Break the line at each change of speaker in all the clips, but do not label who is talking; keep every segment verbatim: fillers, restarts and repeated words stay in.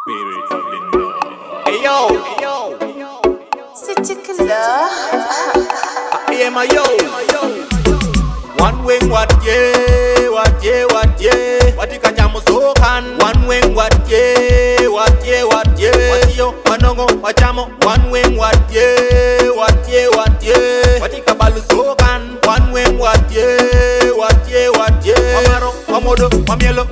Spirit of the Lord. Hey yo, hey yo,
City Killer.
hey my yo. One wing what yeah, what yeah, what yeah. What you can jam so can. One wing what yeah, what yeah, what yeah. What yo, manongo, what jamo. One wing what yeah, what yeah, what yeah. What you can balu so can. One wing what yeah, what yeah, what yeah. Amaro, amodo, amielo.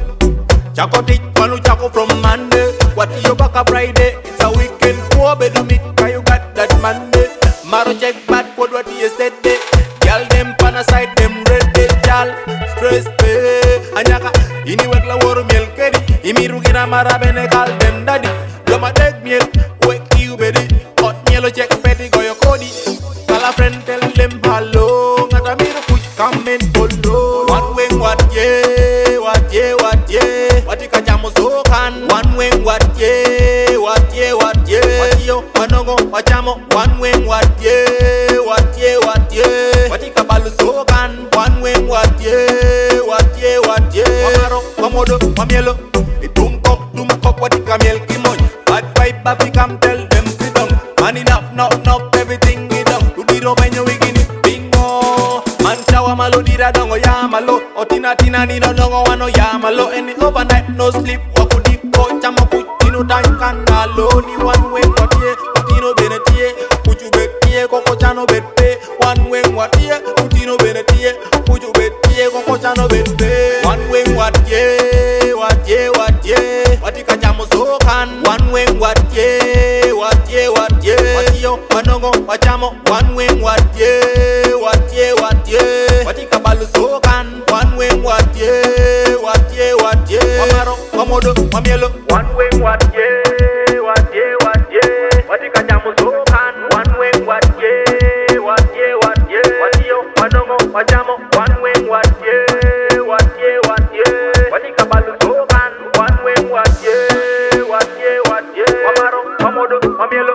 Chakoti, panu chako from Monday. What you back a Friday? It's a weekend. Go bedu meet, cause you got that Monday. Maro check bad code what you said day. Girl them pan aside them red day. Jal stress day. Anyaka ini wet la woro miel kedi. Imi rugira mara bene call them daddy. Loma deg miel wake you bedi. Hot mielo check peti go your kodi. Call a friend tell them hello. Ngata miru push come and follow. One wing what yeah, what yeah, what yeah. What you can jam so can. One wing what yeah, what yeah, what yeah. What yo manongo what jamo. One wing what yeah, what yeah, what yeah. What you can balu so can. One wing what yeah, what yeah, what yeah. Amaro, amodo, amielo. Itum kok, tum kok what you can miel kimoy. Bad vibe, baby come tell them sit down. Man enough, not enough, everything is done. To the domain you begin it bingo. Man chawa malo dira dongo ya malo. Otina tina ni no dongo wano ya malo. Any overnight no sleep. Waku deep go chamo kutino time kanalo. Ni one way what ye, kutino benetie. Kuchu betie koko chano bete. One way what ye, kutino benetie. Kuchu betie koko chano bete. One way what ye, what ye, what ye. What ika chamo so kan. One way what ye, what ye, what ye. What yo manongo wachamo. One way what ye, what ye, what ye. What ika balu so kan. One way what ye, what ye, what ye. Amaro, amodo, amielo. One way what ye, what ye, what ye. What ika chamo so kan. One way what ye, what ye, what ye. What yo manongo wachamo. One way what ye, what ye, what ye. What ika balu so kan. One way what ye, what ye, what ye. Amaro, amodo, amielo.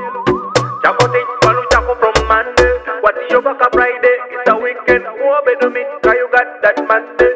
Chakote, palu chako from Monday. What you back a Friday? It's a weekend. Go bedu meet, cause you got that Monday.